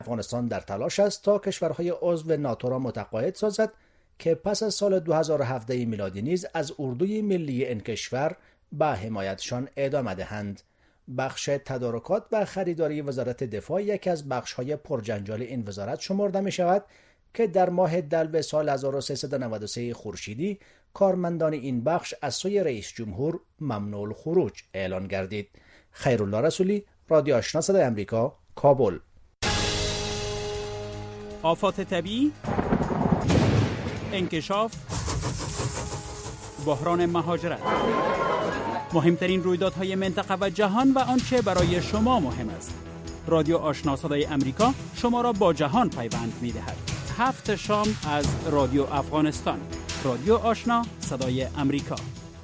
افغانستان در تلاش است تا کشورهای عضو ناتو را متقاعد سازد که پس از سال 2017 میلادی نیز از اردوی ملی این کشور به حمایتشان ادامه دهند. بخش تدارکات و خریداری وزارت دفاع یکی از بخش‌های پرجنجال این وزارت شمرده می‌شود که در ماه دلو سال 1393 خورشیدی کارمندان این بخش از سوی رئیس جمهور ممنوع الخروج اعلان گردید. خیرالله رسولی، رادیو آشنا صدای آمریکا، کابل. آفات طبیعی، انکشاف، بحران مهاجرت، مهمترین رویدادهای منطقه و جهان و آنچه برای شما مهم است. رادیو آشنا صدای آمریکا شما را با جهان پیوند می‌دهد. 7 شام از رادیو افغانستان. رادیو آشنا صدای آمریکا.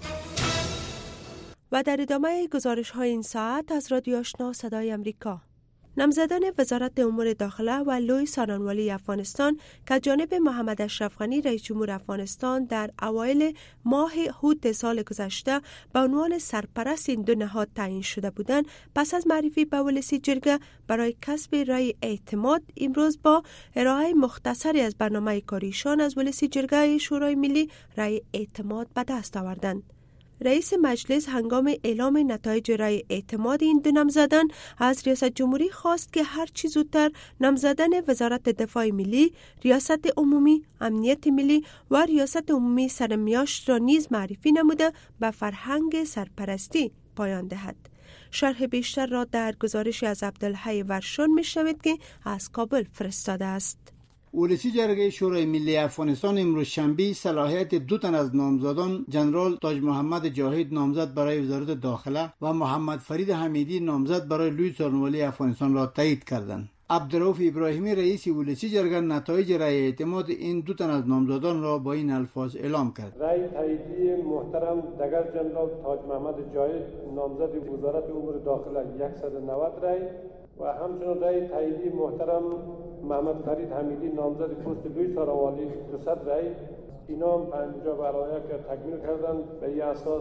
و در ادامه گزارش‌های این ساعت از رادیو آشنا صدای آمریکا، نامزدان وزارت امور داخله و لوی سارنوالی افغانستان که جانب محمد اشرف غنی رئیس جمهور افغانستان در اوایل ماه هوت سال گذشته به عنوان سرپرست این دو نهاد تعیین شده بودند، پس از معرفی به ولسی جرگه برای کسب رای اعتماد امروز با ارائه مختصری از برنامه کاریشان از ولسی جرگه شورای ملی رای اعتماد به دست آوردند. رئیس مجلس هنگام اعلام نتایج رای اعتماد این دو نامزدان از ریاست جمهوری خواست که هر چه زودتر نامزدن وزارت دفاع ملی، ریاست عمومی، امنیت ملی و ریاست عمومی سرمیاشت را نیز معرفی نموده به فرهنگ سرپرستی پایان دهد. شرح بیشتر را در گزارشی از عبدالحی ورشون میشنوید که از کابل فرستاده است. ولسی جرگه شورای ملی افغانستان امروز شنبه صلاحیت 2 تن از نامزدان جنرال تاج محمد جاهد نامزد برای وزارت داخله و محمد فرید حمیدی نامزد برای لوی سارنوالی افغانستان را تایید کردند. عبدالرؤوف ابراهیمی رئیس ولسی جرگه نتایج رای اعتماد این 2 تن از نامزدان را با این الفاظ اعلام کرد: رای تاییدی محترم دگر جنرال تاج محمد جاهد نامزد وزارت امور داخله 190 رای و همچنین رای تاییدی محترم محمد فرید حمیدی نامزد پست لوی سارنوالی 200 رای. اینا 50 برای که تکمیل کردن. به این اساس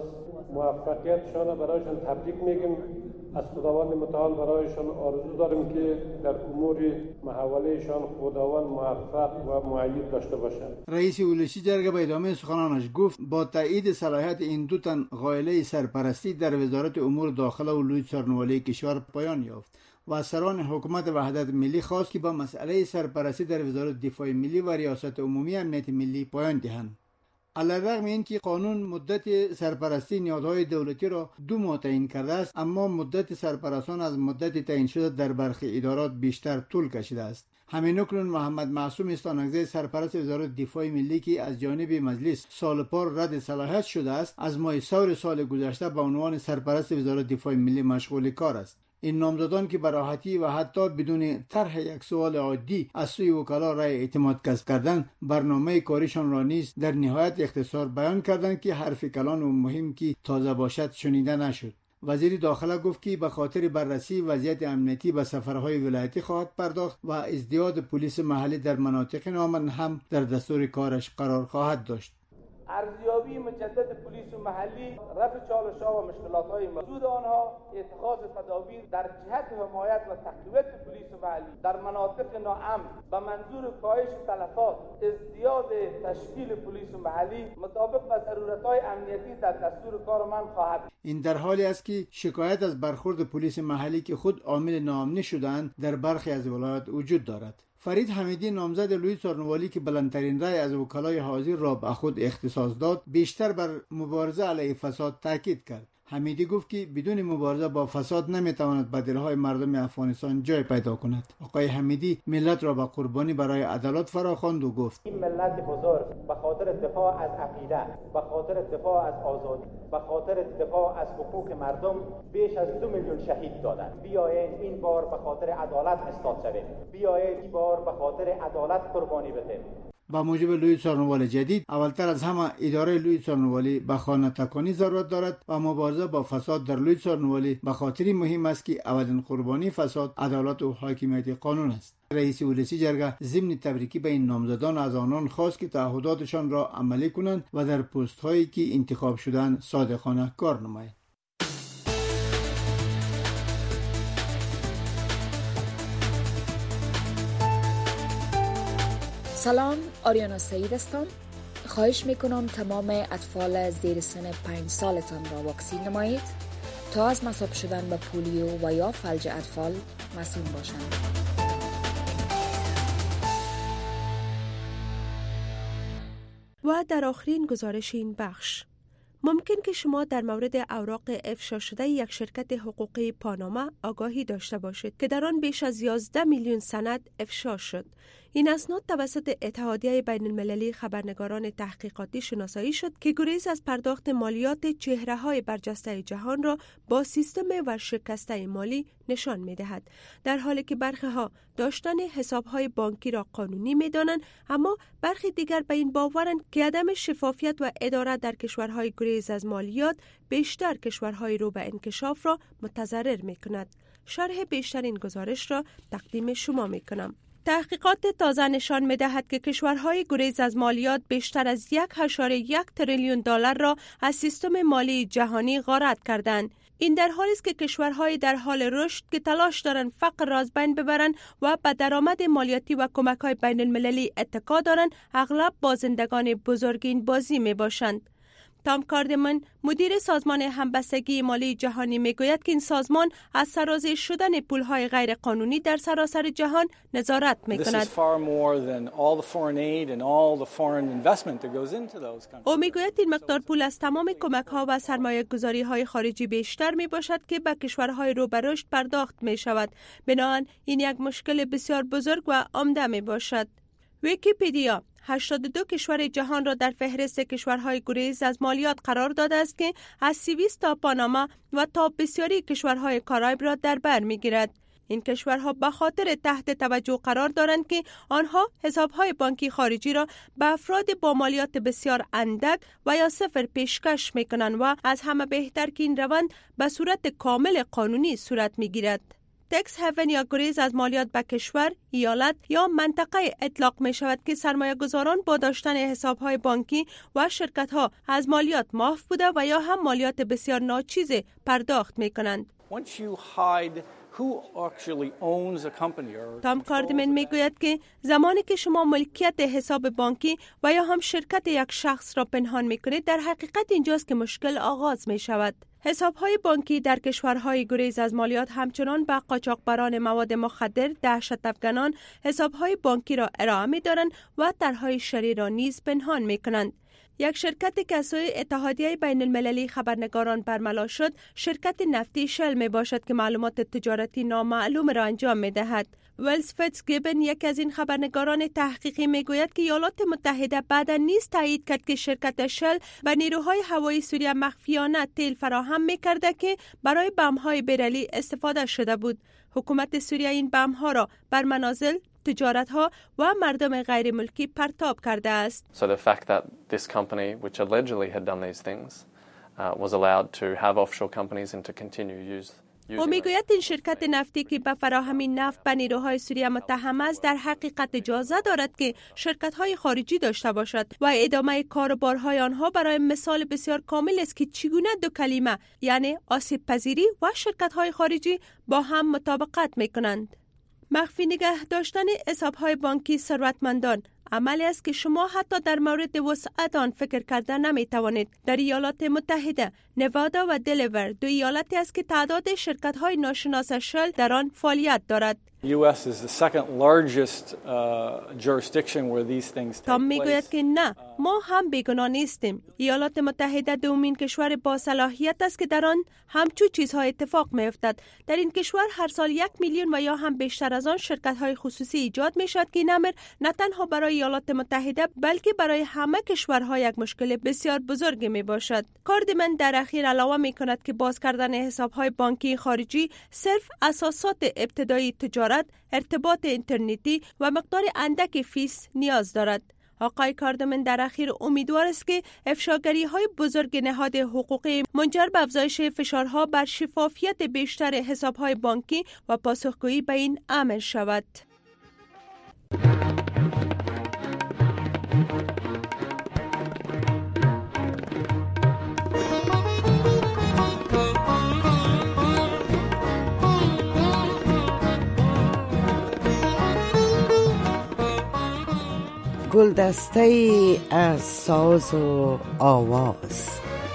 موفقیتشان برایشان تبریک میگیم. از خداوند متعال برایشان آرزو داریم که در امور محولهشان خداوند موفق و مؤید داشته باشند. رئیس ولسی جرگه به ادامه سخنانش گفت با تایید صلاحیت این 2 تن غایله سرپرستی در وزارت امور داخله و لوی سارنوالی کشور پایان یافت و سران حکومت وحدت ملی خواست که با مسئله سرپرستی در وزارت دفاع ملی و ریاست عمومی امنیت ملی پایان دهند. علیرغم اینکه قانون مدت سرپرستی نهادهای دولتی را 2 ماه تعیین کرده است، اما مدت سرپرستان از مدت تعیین شده در برخی ادارات بیشتر طول کشیده است. همین اکنون محمد معصوم استانکزی سرپرست وزارت دفاع ملی که از جانب مجلس سال پار رد صلاحیت شده است، از ماه ثور سال گذشته به عنوان سرپرست وزارت دفاع ملی مشغول کار است. این نامزدان که به راحتی و حتی بدون طرح یک سوال عادی از سوی وکلا رای اعتماد کسب کردن، برنامه کاریشان را نیز در نهایت اختصار بیان کردند که حرف کلان و مهم که تازه باشد شنیده نشد. وزیر داخله گفت که به خاطر بررسی وضعیت امنیتی به سفرهای ولایتی خواهد پرداخت و ازدیاد پلیس محلی در مناطق نامن هم در دستور کارش قرار خواهد داشت. ارزیابی مجدد پلیس محلی، رفع چالش‌ها و مشکلات‌های موجود آنها، اتخاذ تدابیر در جهت حمایت و تقویت پلیس محلی در مناطق ناامن به منظور کاهش تلفات، ازدیاد تشکیل پلیس محلی مطابق با ضرورت‌های امنیتی در دستور کار من خواهد. این در حالی است که شکایت از برخورد پلیس محلی که خود عامل ناامنی شدند در برخی از ولایات وجود دارد. فرید حمیدی نامزد لوی سارنوالی که بلندترین رای از وکلای حاضر را به خود اختصاص داد، بیشتر بر مبارزه علیه فساد تاکید کرد. حمیدی گفت که بدون مبارزه با فساد نمیتواند به دلهای مردم افغانستان جای پیدا کند. آقای حمیدی ملت را به قربانی برای عدالت فراخواند و گفت: این ملت بزرگ به خاطر دفاع از عقیده، به خاطر دفاع از آزادی، به خاطر دفاع از حقوق مردم بیش از 2 میلیون شهید دادند. بیایید این بار به خاطر عدالت ایستاد شویم. بیایید این بار به خاطر عدالت قربانی بدهیم. با موجب لوی سارنوالی جدید، اولتر از همه اداره لوی سارنوالی به خانه تکانی ضرورت دارد و مبارزه با فساد در لوی سارنوالی به خاطر مهم است که اولین قربانی فساد عدالت و حاکمیت قانون است. رئیس ولسی جرگه ضمن تبریکی به این نامزدان از آنان خواست که تعهداتشان را عملی کنند و در پست هایی که انتخاب شدند صادقانه کار نمایند. سلام، آریانا سعید هستم. خواهش میکنم تمام اطفال زیر سن 5 سالتان را واکسین نمایید تا از مصاب شدن به پولیو و یا فلج اطفال مسئول باشند. و در آخرین گزارش این بخش، ممکن که شما در مورد اوراق افشا شده یک شرکت حقوقی پاناما آگاهی داشته باشید که در آن بیش از 11 میلیون سند افشا شد. این اسناد توسط اتحادیه بین المللی خبرنگاران تحقیقاتی شناسایی شد که گریز از پرداخت مالیات چهره‌های برجسته جهان را با سیستم ورشکسته مالی نشان می‌دهد، در حالی که برخی ها داشتن حساب‌های بانکی را قانونی می‌دانند، اما برخی دیگر به این باورند که عدم شفافیت و اداره در کشورهای گریز از مالیات بیشتر کشورهای رو به انکشاف را متضرر می‌کند. شرح بیشتر این گزارش را تقدیم شما می‌کنم. تحقیقات تازه نشان می‌دهد که کشورهای گریز از مالیات بیشتر از 1.1 تریلیون دلار را از سیستم مالی جهانی غارت کردند. این در حالی است که کشورهای در حال رشد که تلاش دارند فقر را از بین ببرند و به درآمد مالیاتی و کمک‌های بین المللی اتکا دارند، اغلب بازندگان بزرگ این بازی میباشند. تام کاردمن، مدیر سازمان همبستگی مالی جهانی، میگوید که این سازمان از سرازیر شدن پولهای غیر قانونی در سراسر جهان نظارت میکند. او میگوید این مقدار پول از تمام کمک‌ها و سرمایه‌گذاری‌های خارجی بیشتر میباشد که به کشورهای رو به رشد پرداخت میشود. بنابراین این یک مشکل بسیار بزرگ و عمده میباشد. ویکی‌پدیا 82 کشور جهان را در فهرست کشورهای گریز از مالیات قرار داده است که از سوئیس تا پاناما و تا بسیاری کشورهای کارائیب را در بر می‌گیرد. این کشورها به خاطر تحت توجه قرار دارند که آنها حسابهای بانکی خارجی را به افراد با مالیات بسیار اندک و یا صفر پیشکش می‌کنند و از همه بهتر که این روند به صورت کامل قانونی صورت می‌گیرد. تکس هیون یا گریز از مالیات به کشور، ایالت یا منطقه اطلاق می شود که سرمایه گذاران با داشتن حسابهای بانکی و شرکت ها از مالیات معاف بوده و یا هم مالیات بسیار ناچیز پرداخت می کنند. تام کاردمن میگوید که زمانی که شما ملکیت حساب بانکی و یا هم شرکت یک شخص را پنهان میکنید، در حقیقت اینجاست که مشکل آغاز می شود. حسابهای بانکی در کشورهای گریز از مالیات همچنان به قاچاقبران مواد مخدر، دهشت افکنان حسابهای بانکی را ارائه می‌دارند و طرحهای شری را نیز پنهان می‌کنند. یک شرکتی که از سوی اتحادیه بین المللی خبرنگاران برملا شد، شرکت نفتی شل می باشد که معلومات تجارتی نامعلوم را انجام می دهد. ولز فیتزگیبن، یکی از این خبرنگاران تحقیقی، می گوید که ایالات متحده بعدا نیز تایید کرد که شرکت شل به نیروهای هوایی سوریه مخفیانه تیل فراهم می کرده که برای بم‌های بیرلی استفاده شده بود. حکومت سوریه این بم‌ها را بر منازل، تجارت‌ها و مردم غیر ملکی پرتاب کرده است. So the fact that this company which allegedly had done these things was allowed to have offshore companies and to continue using او میگوید این شرکت نفتی که به فراهمی نفت به نیروهای سوریه متهم است، در حقیقت اجازه دارد که شرکت‌های خارجی داشته باشد و ادامه کاروبارهای آنها برای مثال بسیار کامل است که چگونه دو کلمه یعنی آسیب پذیری و شرکت‌های خارجی با هم مطابقت می‌کنند. مخفی نگه داشتن حساب‌های بانکی ثروتمندان عملی است که شما حتی در مورد وسعت آن فکر کرده نمی توانید. در ایالات متحده، نوادا و دلور دو ایالتی است که تعداد شرکت‌های ناشناس شل در آن فعالیت دارد. US is the second largest jurisdiction where these things take place. تام میگوید که نه، ما هم بیگناه نیستیم. ایالات متحده دومین کشور با صلاحیت است که در آن همچون چیزها اتفاق می‌افتد. در این کشور هر سال 1 میلیون و یا هم بیشتر از آن شرکت‌های خصوصی ایجاد می‌شود که این امر نه تنها برای ایالات متحده بلکه برای همه کشورها یک مشکل بسیار بزرگ میباشد. کاردمن در اخیر علاوه می‌کند که باز کردن حساب‌های بانکی خارجی صرف اساسات ابتدایی تجارت، ارتباط اینترنتی و مقدار اندک فیس نیاز دارد. آقای کاردمن در اخیر امیدوار است که افشاگری‌های بزرگ نهاد حقوقی منجر به افزایش فشارها بر شفافیت بیشتر حساب‌های بانکی و پاسخگویی به این امر شود. گلدسته از ساز و آواز.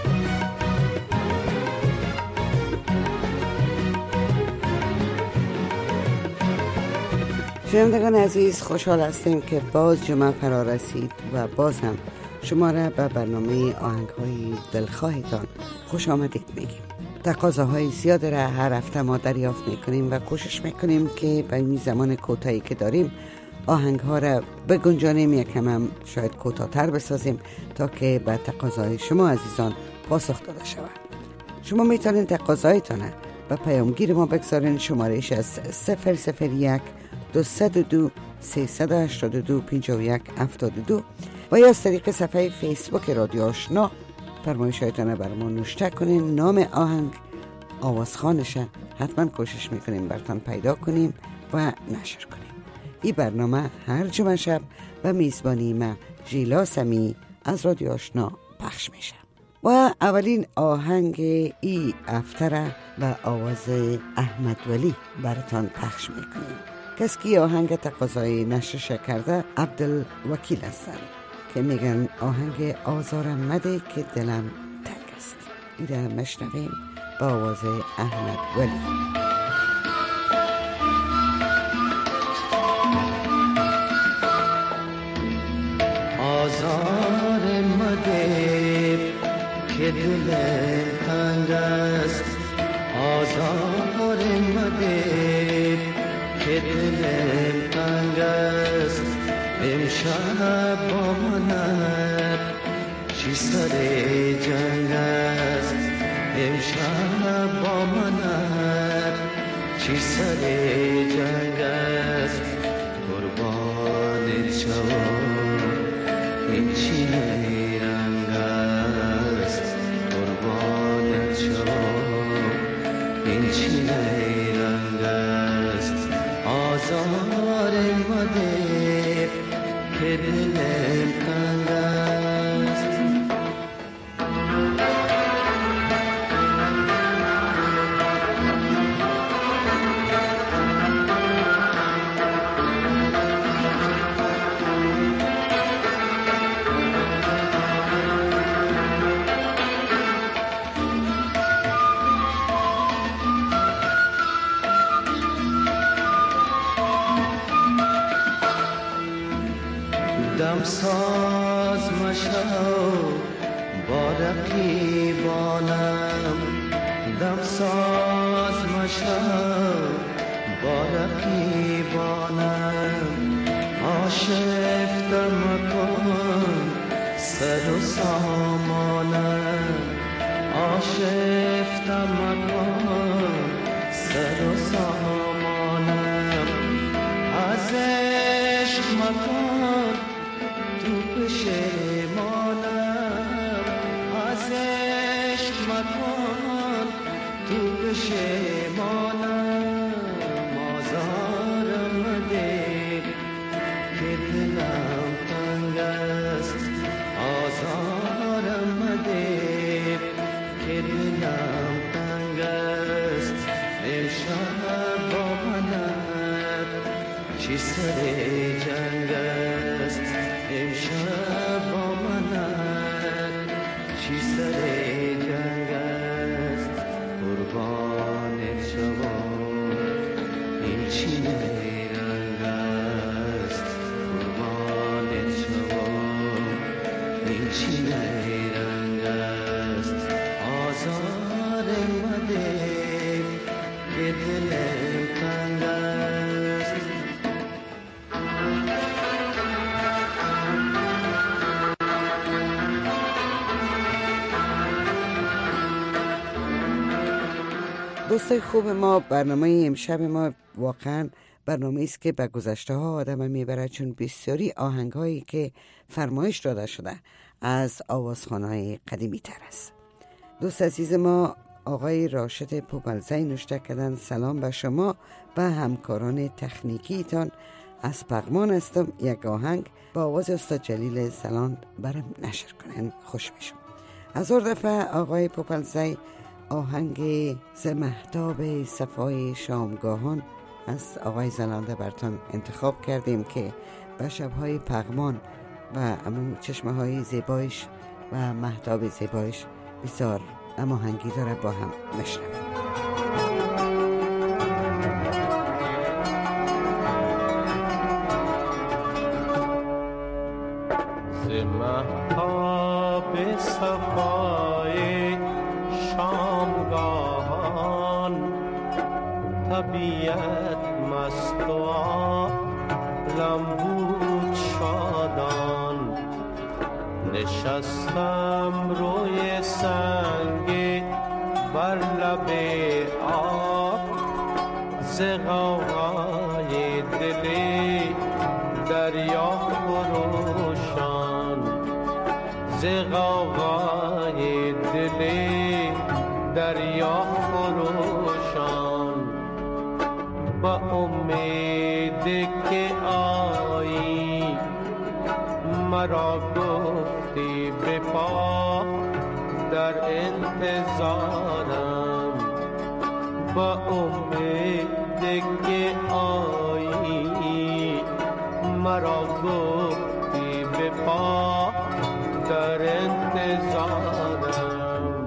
شنوندگان عزیز، خوشحال هستیم که باز جمعه فرا رسید و باز هم شما را به برنامه آهنگ‌های دلخواهتان خوش آمدید میگیم. تقاضاهای زیاد را هر هفته ما دریافت میکنیم و کوشش میکنیم که به این زمان کوتاهی که داریم آهنگ‌ها را بگنجانیم، یکم هم شاید کوتاه‌تر بسازیم تا که به تقاضای شما عزیزان پاسخ داده شود. شما میتونید تقاضایتان به پیامگیر ما بگذارین. شمارش از 001 202 382 51 72 و یا از طریق صفحه فیسبوک رادیو آشنا فرمایشاتون بر ما نوشته کنین. نام آهنگ، آوازخوانش حتما کوشش میکنیم براتون پیدا کنیم و نشر کنیم. این برنامه هر جمعه شب و میزبانی من ژیلا سمی از رادیو آشنا پخش میشه و اولین آهنگ ای افتره و آواز احمد ولی براتون پخش میکنیم. کسی که آهنگ تقاضای نشرش کرده عبدالوکیل هستن که میگن آهنگ آزارم مده که دلم تنگ است. ایره مشنویم با آواز احمد ولی. آزار مده که دلم تنگ است، آزار مده که دلم تنگ است. امشب با من چی سر جنگ است، امشب با من چی سر جنگ است. قربانت شوم این چی رنگ است، قربانت شوم این چی رنگ است. آزار مده که دلم تنگ است. دمساز مشو با رقیبانم، دمساز مشو با رقیبانم. آشفته مکن سر و سامانم، آشفته مکن سر و سامانم. از عشق مکن تو پشیمانم، از عشق مکن تو پشیمانم. آزارم مده که دلم تنگ است، آزارم مده که دلم تنگ است. امشب با منت چی سر جنگ است، امشب با منت چی سر جنگ است. قربانت شوم این چی رنگ است، قربانت شوم این چی رنگ است. آزار مده که دلم تنگ است. دوستای خوب ما، برنامه امشب ما واقعا برنامه است که به گذشته ها آدم میبره، چون بسیاری آهنگ هایی که فرمایش داده شده از آوازخوان‌های قدیمی تر است. دوست عزیز ما آقای راشد پوپلزی نوشته کردن سلام به شما و همکاران تکنیکیتان، از پغمان هستم، یک آهنگ با آواز استاد جلیل زلان برام نشر کنن، خوش میشم. هزار دفعه آقای پوپلزی آهنگ ز مهتاب صفای شامگاهان از آقای زلانده برتان انتخاب کردیم که به شبهای پغمان و امو چشمه های زیبایش و مهتاب زیبایش بسیار هماهنگی داره با هم نشنویم. مهتاب صفای شامگاهان طبیعت مست و عالم بود شادان. نشستم روی سنگ بر لب آب، ز غوغای دل دریا خروشان، ز غوغای دل دریا خروشان. با امید که آیی مرا گفتی بپا در انتظارم، با امید که آیی مرا گفتی بپا در انتظارم.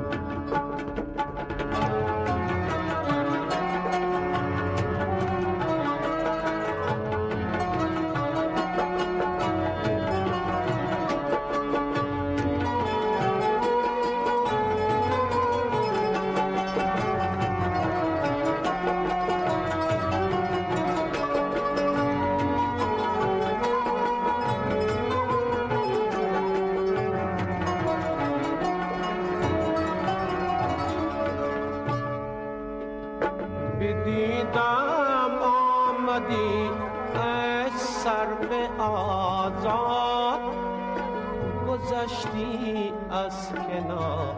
بدیدم آمدی ای سرو آزاد، گذشتی از کنار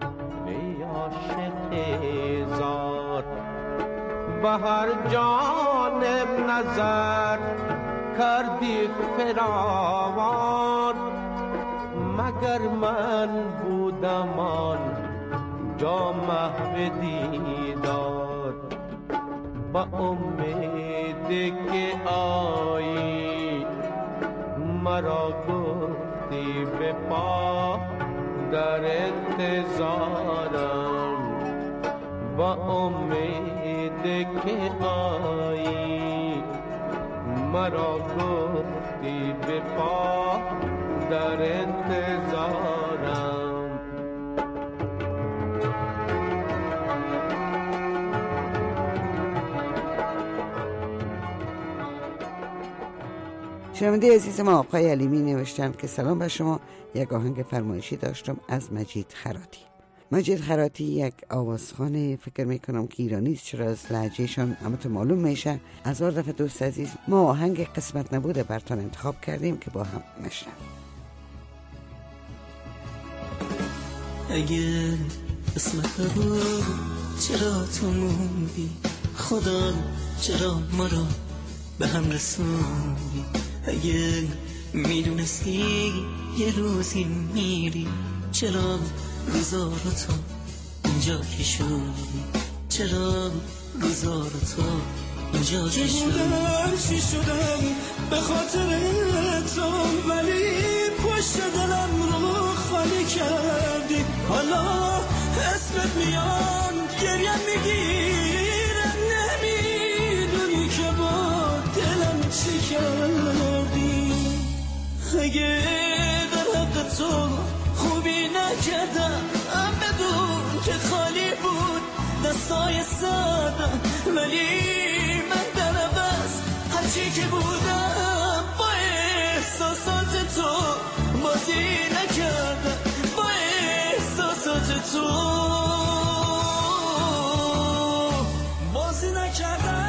عاشق زار. به هر جانب نظر کردی فراوان، مگر من بودم آن جا محو دیدار. با امید که آیی مرا گفتی بپا در انتظارم، با امید که آیی مرا گفتی بپا در انتظارم. شنونده عزیز ما آقای علیمی نوشتن که سلام بر شما، یک آهنگ فرمایشی داشتم از مجید خراتی. مجید خراتی یک آوازخوان، فکر میکنم که ایرانی است، چرا از لهجهشان همتون معلوم میشه. از هر دفعه دوست عزیز ما آهنگ قسمت نبوده براتون انتخاب کردیم که با هم نشنویم. اگه قسمت نبود چرا تو موندی، خدا چرا ما را به هم رسوندی. اگه میدونستی یه روزی میری، چرا روزا رو تو اینجا کشوندی، چرا روزا رو تو اینجا کشوندی. چی شدم به خاطر تو، ولی پشت دلم رو خالی کردی. حالا اسمت میان گریم میگیرم، نمیدونی که با دلم چی کردی. اگه در حق تو خوبی نکردم، بدون که خالی بود دستای سادم، ولی من در عوض هرچی که بودم با احساسات تو بازی نکردم، با احساسات تو بازی نکردم.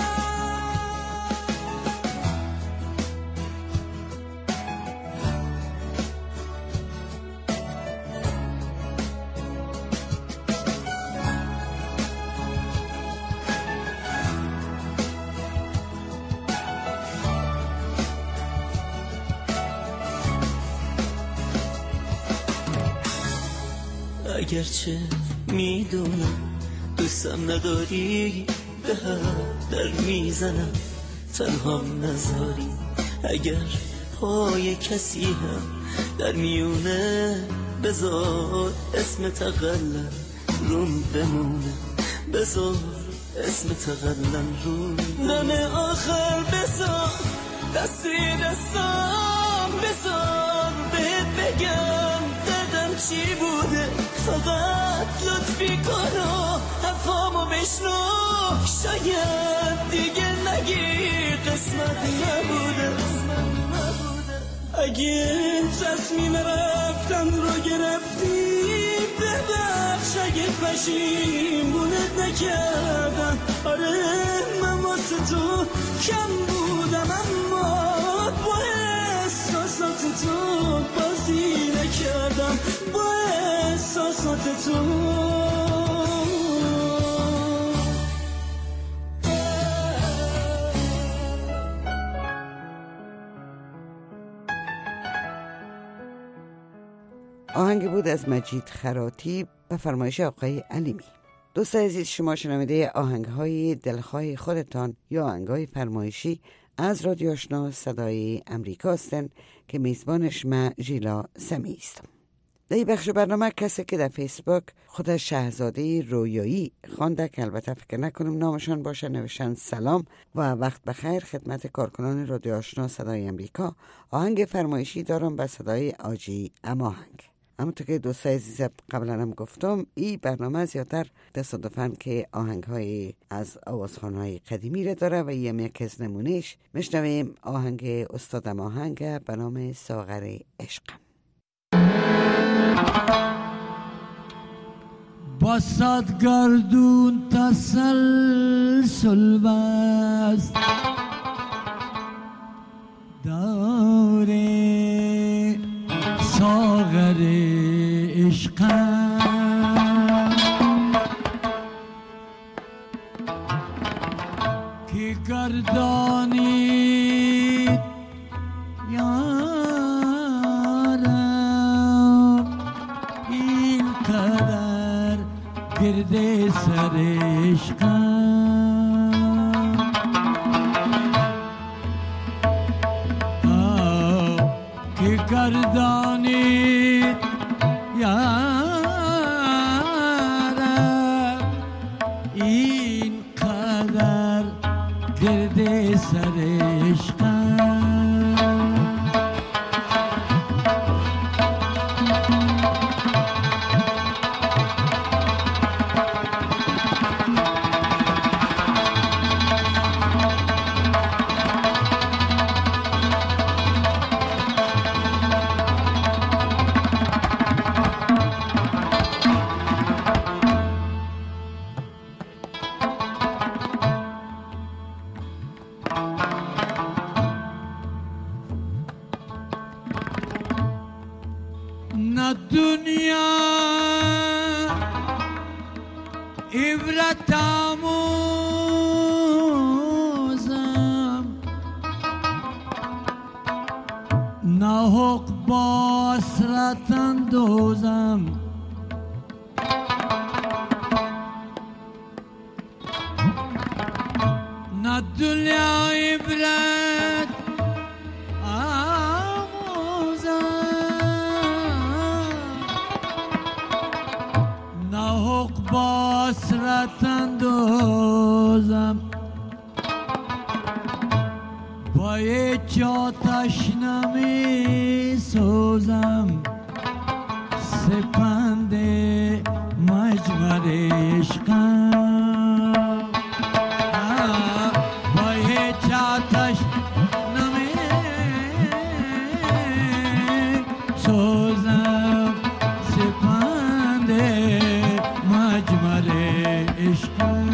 اگرچه میدونم دوستم نداری، به هر در میزنم تنهام نذاری. اگر پای کسی هم در میونه بذار اسم تقلم روم بمونه بذار اسم تقلم روم نمه آخر بذار دستی دستم بذار بهت بگم دردم چی بوده فقط لطفی کارا حرفامو بشنو شاید دیگه نگی قسمت نبوده اگه تصمیم رفتن رو گرفتی ببخش اگه پشیمونت نکردم آره من واسه تو کم بودم اما با احساسات تو بازی نکردم با احساسات تو آهنگ بود از مجید خراتی به فرمایش آقای علیمی. دوستان عزیز، شما شنونده آهنگ‌های دلخواه خودتان یا آهنگ‌های فرمایشی از رادیو آشنا صدای امریکا هستند که میزبانش من ژیلا سمی هستم. در این بخش برنامه کسی که در فیسبوک خودش شهزاده رویایی خوانده که البته فکر نکنم نامشان باشه، نوشتن سلام و وقت بخیر خدمت کارکنان رادیو آشنا صدای امریکا. آهنگ فرمایشی دارم به صدای آجی اماهنگ. همونطور که دوستای عزیز قبلا هم گفتم این برنامه زیادتر تصادفاً که آهنگ‌های از آوازخوان‌های قدیمی را داره و این یک از نمونهش میشنویم آهنگ استاد اماهنگ به نام ساغر عشقم. با صد گردون تسلسل بست داره ساغر عشقم که گردانی یارم این قدر گرد سر عشقم که گردانی یارم این قدر گرد سر عشقم نه دنیا عبرت آموزم نه حق باسرت اندوزم نه دنیا عبرت باسرت اندازم با یک آتش نمی سوزم سپند مجمر عشقم با یک آتش نمی سوزم سپند مجمر عشقم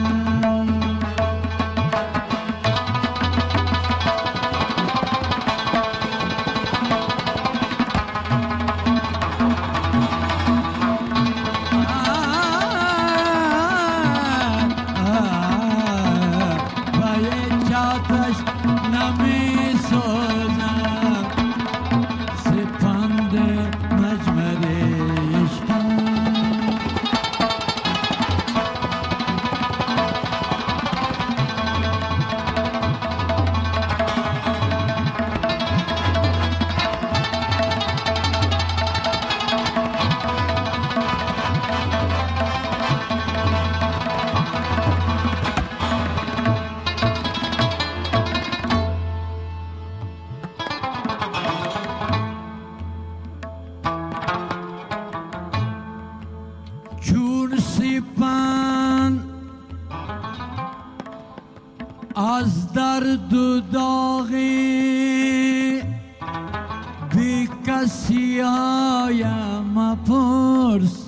از سیایم مپرس،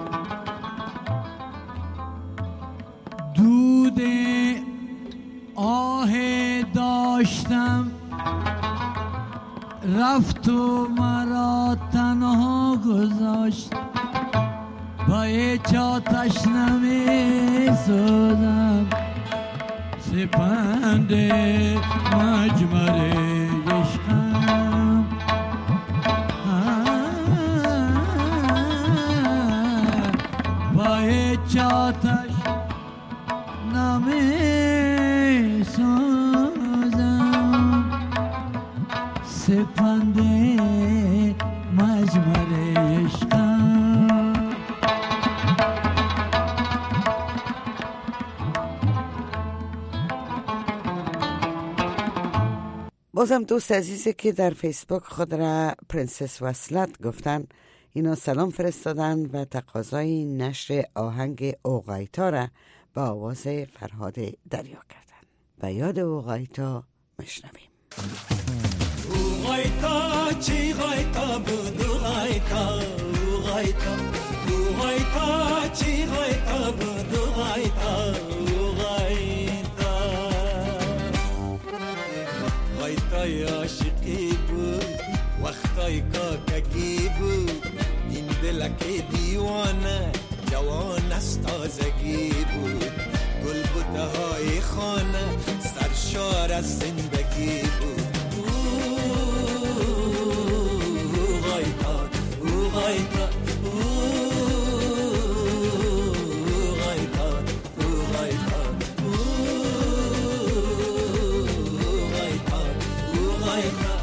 دود آه داشتم رفت و مرا تنها گذاشت، با هیچ آتش نمی سوزم، سپند مجمر عشقم، با هیچ آتش نمی سوزم، سپند مجمر عشقم. بازم دوست عزیزی که در فیسبوک خود را پرنسس وصلت گفتن، اینا سلام فرستادن و تقاضای نشر آهنگ اوغایتا را با آواز فرهاد دریا کردن و یاد اوغایتا مشنویم. اوغایتا چی غایتا بود، اوغایتا اوغایتا اوغایتا چی غایتا بود، اوغایتا اوغایتا غایتای عاشقی بود، وقتای کاکگی بود، این دلک دیوانه جوان از تازگی بود، گلبوته‌های خانه سرشار از زندگی بود. اوغایتا اوغایتا اوغایتا اوغایتا اوغایتا اوغایتا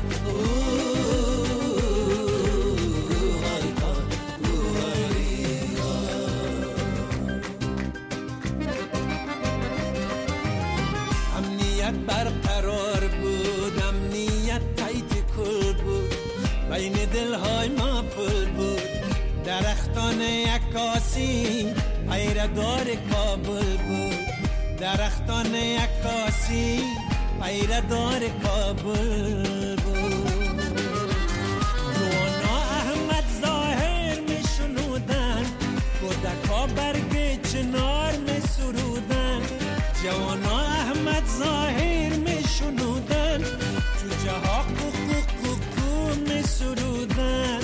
برقرار بود، امنیت تایت کل بود، بین دلهای ما پل بود، درختان عکاسی پیردار کابل بود، درختان عکاسی پیردار کابل بود. جوانا احمد ظاهر می شنودن، کودکا برگ چنار می سرودن، جوانا احمد ظاهر می شنودن، جوجه ها کوکو می سرودن.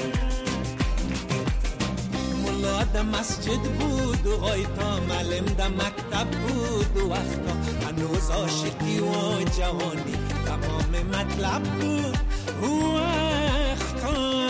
ملا ده مسجد بود و غایتا معلم ده مکتب بود، و وقتا هنوز عاشقی و جوانی تمام مطلب بود، و وقتا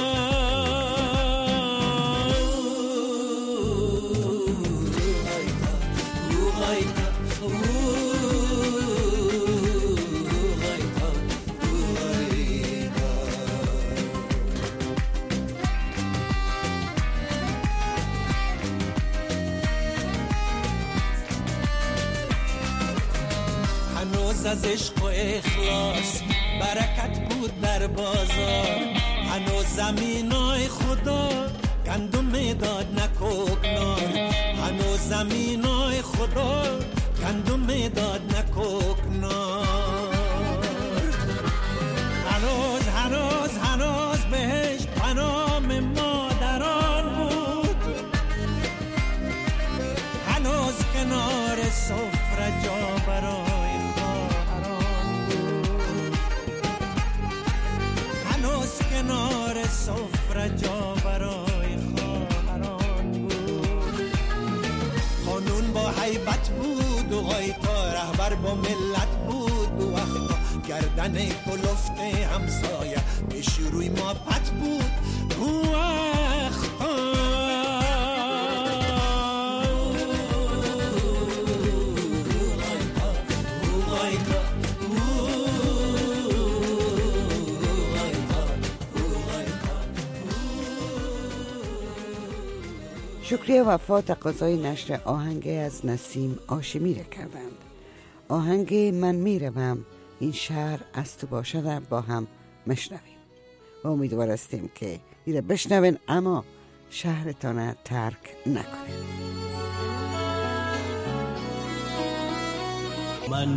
از عشق و اخلاص برکت بود در بازار، هنوز زمینای خدا گندم داد نکوکنار، هنوز زمینای خدا گندم داد نکوکنار. هنوز بهش پنام مادران بود، هنوز کنار سفره جا برای کنار سفره جا برای خواهران بود. قانون با هیبت بود و غایتا رهبر با ملت بود، و وقتا گردن کلفت همسایه پیش روی ما پت بود، و وقتا شکریه وفا تقاضای نشر آهنگ از نسیم هاشمی را کردند. آهنگ من میروم این شهر از تو باشد با هم مشنویم و امیدوار هستیم که ایره بشنوین اما شهرتان ترک نکنین. من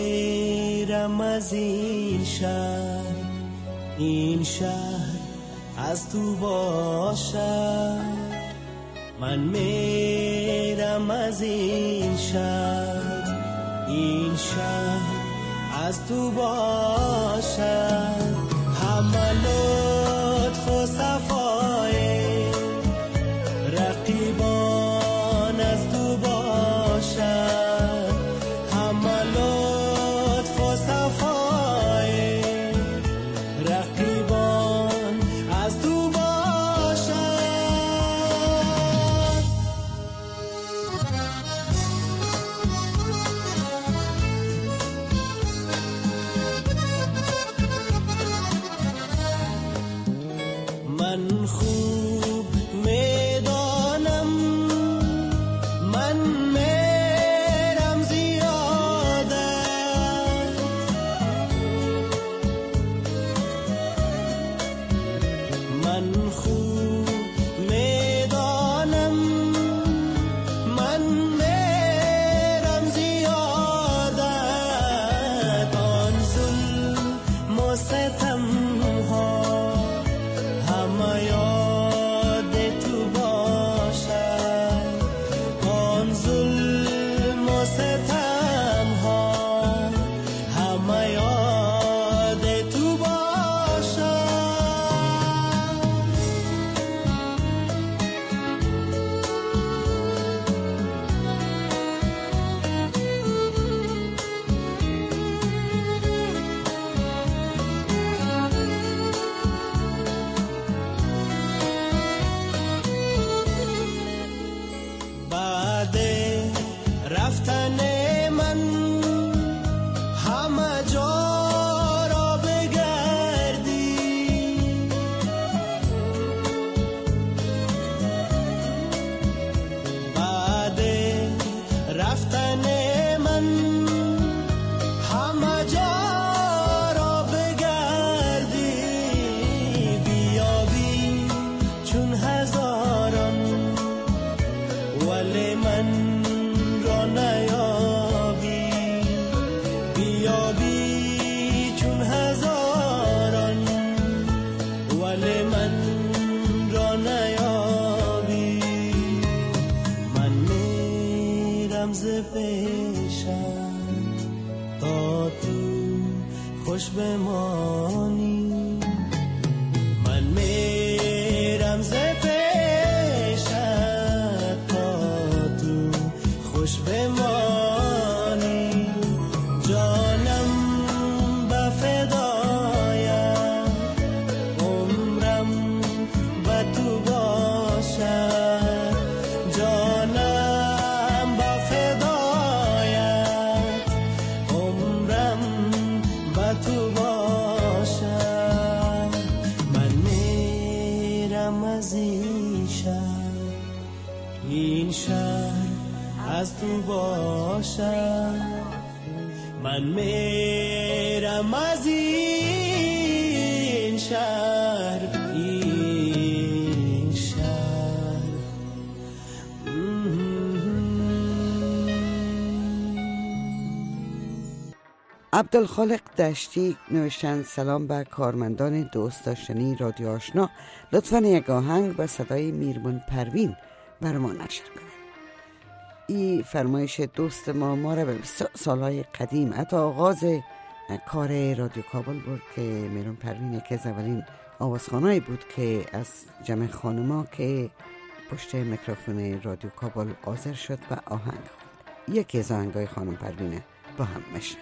میرم از این شهر از تو باشد، من میرم از این شهر، این شهر از تو باشد، همه لطف و صفای رقیبان از تو باشد، همه لطف و صفای رقیبان از تو باشد. من خوب میدانم من میرم زیاده، من خوب میدانم من میرم زیاده، آن ظلم و ستم ها همه یاد تو باشد، آن ظلم و ستم ها همه یاد تو باشد. بعد رفتن من همه جا را بگردی، بعد رفتن من همه جا را بگردی، بیابی چون هزاران ولی من را نیابی، بیابی چون هزاران ولی من را نیابی، من میرم ز پیشم تا تو خوش بمانی، من میرم ز خوش بمانی، جانم به فدایم عمرم به تو باشد، جانم به فدایم عمرم به تو باشد، من میرم از این شهر، این شهر از تو باشد، من میرم از این شهر، این شهر. عبدالخالق دشتی نوشتن سلام به کارمندان دوست داشتنی رادیو آشنا، لطفاً یک آهنگ به صدای میرمن پروین بر ما نشر کنید. این فرمایش دوست ما را به سالهای قدیم، حتی آغاز کار رادیو کابل بود که میرمن پروین یکی از اولین آوازخوانایی بود که از جمع خانما که پشت میکروفون رادیو کابل حاضر شد و آهنگ خواند. یکی از آهنگای خانم پروینه با هم میشنویم.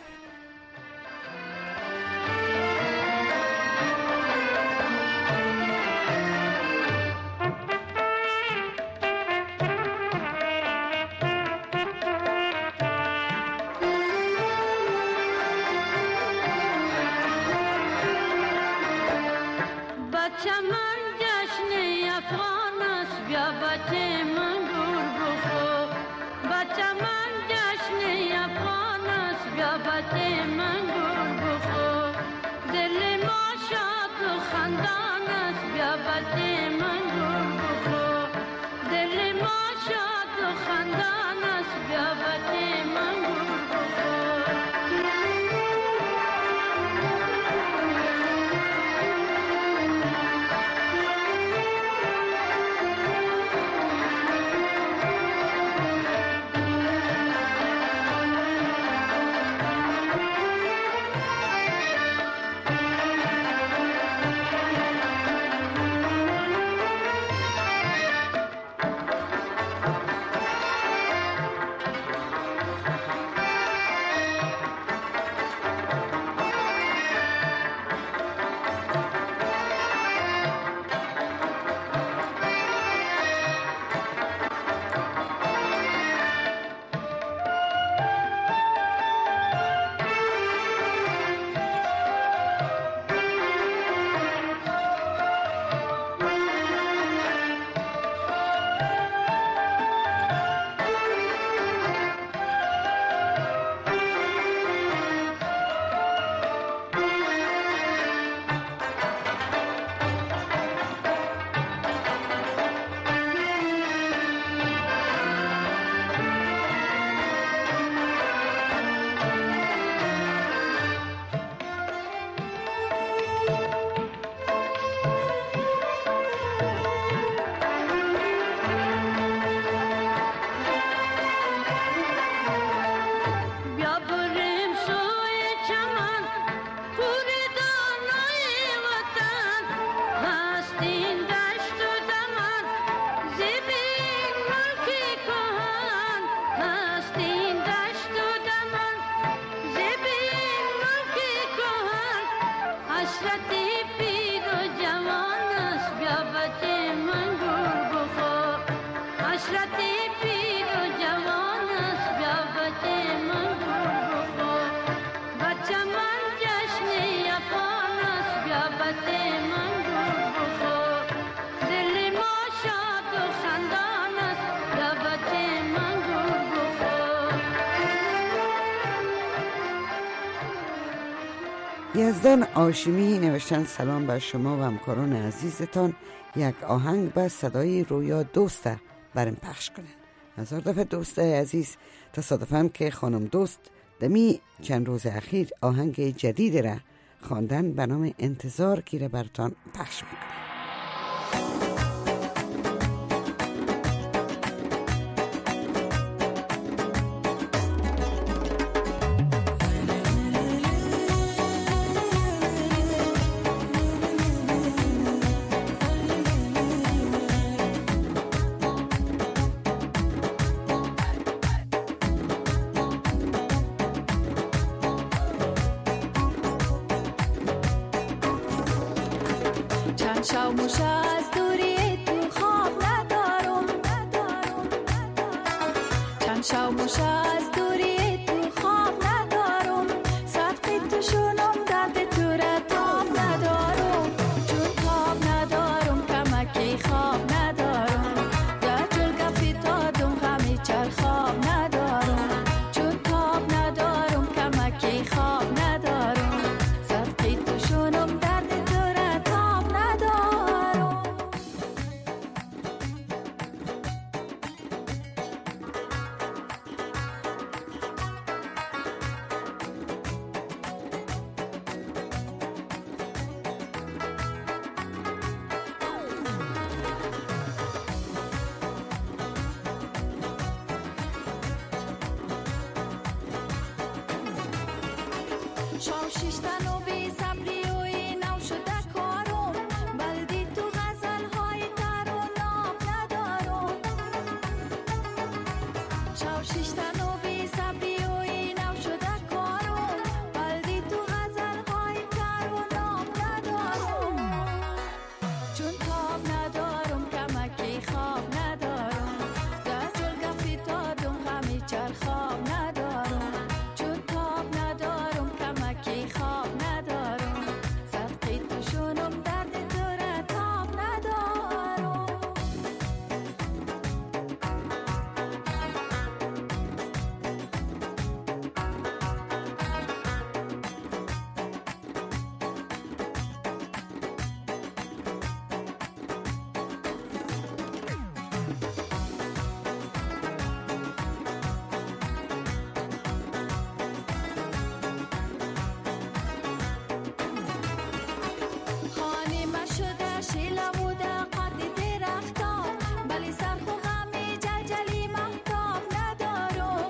پیر و جوان است بیا بچه من گل بخور حشرت پیر و جوان است بیا بچه من گل بخور بچه من جشن یپان است بیا بچه من گل بخور دل ما شاد و خندان است بیا بچه من گل بخور. یزدان هاشمی نوشتن سلام بر شما و همکاران عزیزتان، یک آهنگ به صدای رویا دوسته برم پخش کنن. هزار دفعه دوسته عزیز، تصادفاً که خانم دوست دمی چند روز اخیر آهنگ جدید را خواندن به نام انتظار که را برتان پخش میکنن. شاوموش از دوری تو خواب ندارم چند شاوموش از دوری تو خواب ندارم صدقی تو شونم درد تو را تاب ندارم چون تاب ندارم کمکی خواب ندارم در جلگه فتادم غمی چر خواب ندارم چون تاب ندارم کمکی خواب ندارم صدقی تو شونم درد شام شیشتن و بی صبری و اینو شده کارم بلدی تو غزل های تر و ناب ندارم شام شیشتن و بی صبری و اینو شده کارم بلدی تو غزل های تر و ناب ندارم چون تاب ندارم کمکی خواب ندارم در جلگه فتادم غمی چر خواب ندارم چون تاب ندارم کمکی خواب ندارم صدقی تو شونم درد تو را تاب ندارم خانه ما شده شیلا بوده قاطی درختا بلی سرخو غمی جلجلی محتاب ندارم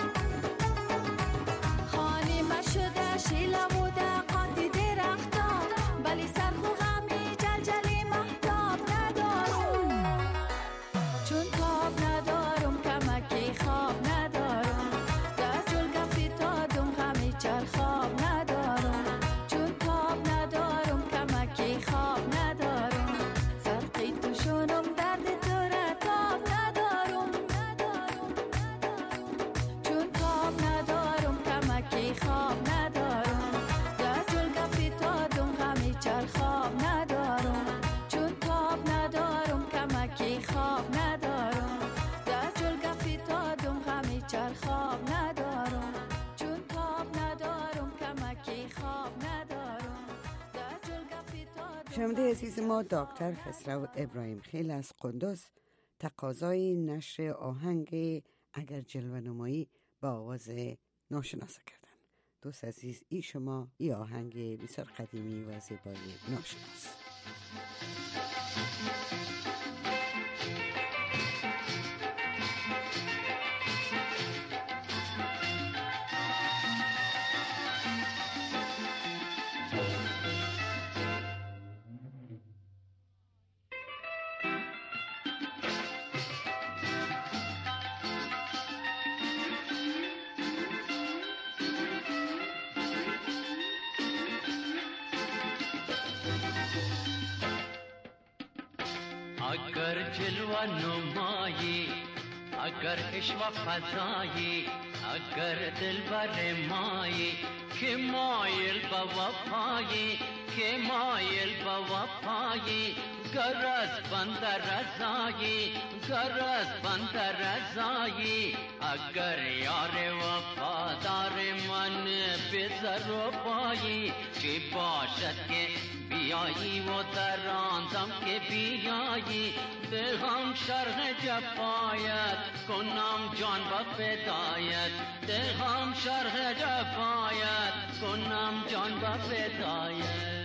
خانه ما شده شیلا بوده قاطی درختا بلی سرخو غمی جلجلی محتاب ندارم چون تاب ندارم کمکی خواب ندارم در جلگه فتادم غمی چر خواب ندارم چون تاب ندارم کمکی خواب ندارم صدقی تو شونم درد تو را تاب ندارم چون تاب ندارم کمکی خواب ندارم در جلگه فتادم غمی چر خواب ندارم چون تاب ندارم کمکی خواب ندارم در جلگه فتادم غمی چر خواب ندارم چون تاب ندارم کمکی خواب ندارم در جلگه فتادم. شنونده عزیز ما، دکتر خسرو ابراهیم خیل از قندوز تقاضای نشر آهنگ اگر جلوه نمایی با آواز ناشناسا کردن. دوست عزیز، ای شما ای آهنگ بسیار قدیمی و زیبای ناشناس. اگر جلوه نمایی اگر عشق و فضایی اگر دلبر مایی که مایل به وفایی که مایل به وفایی گرز بند رضایی گرز بند رضایی اگر یار وفادار من بزر و پایی که باشد که بیایی و در آن دم که بیایی دلم شرح جفایت کنم جان و فدایت دلم شرح جفایت کنم جان و فدایت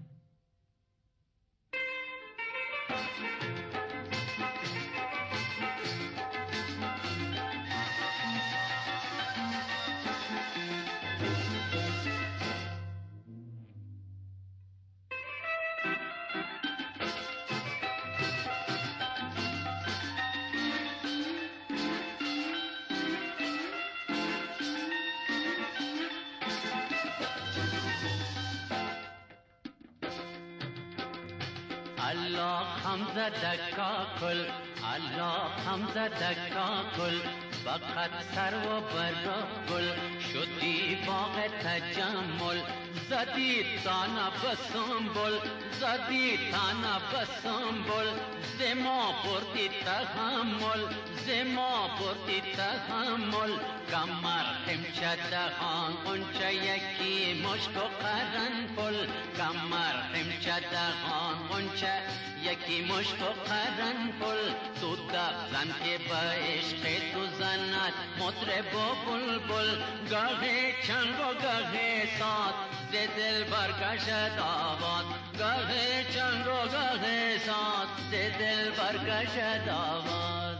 الله حمزه دکاکل الله حمزه دکاکل فقط سر و برگل شدی باغ تجمل زدی تانا بسنبل زدی تانا بسنبل زما بردی تحمل زما بردی تحمل کمر همچه دهان اونچه یکی مشک و قرنفل کمر همچه دهان اونچه یکی مشک و قرنفل تو دفزن که به عشق تو زند مطرب و بلبل گاهی چنگ و گاهی سات ز دل برکشد آواز گاهی چنگ و گاهی سات ز دل برکشد آواز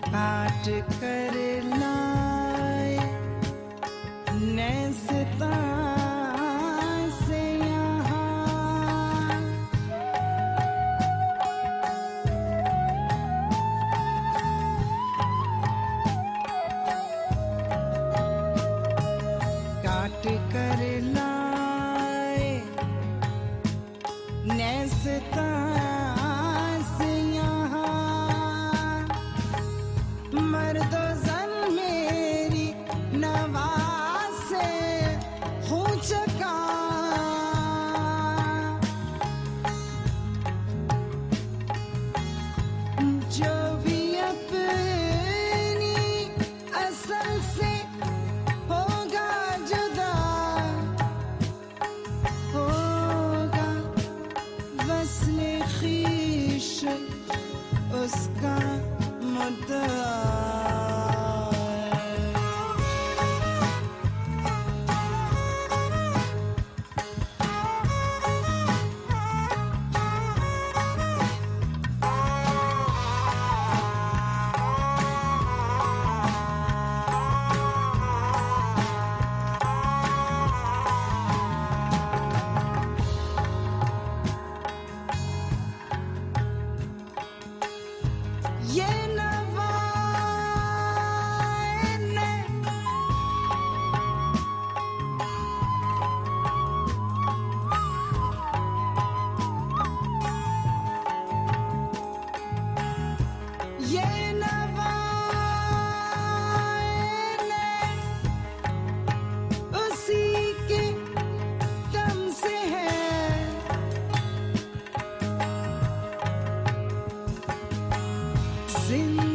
काट कर लाए नेस्ता से यहाँ, काट कर लाए नेस्ता से यहाँ, मर्दो जन मेरी नवाज से हो चका, जो भी अपनी असल से होगा जुदा, होगा वस्ले खीश उसका मुद्दा। ये नवाए ने ये नवाए ने उसी के दम से है, जिंदगी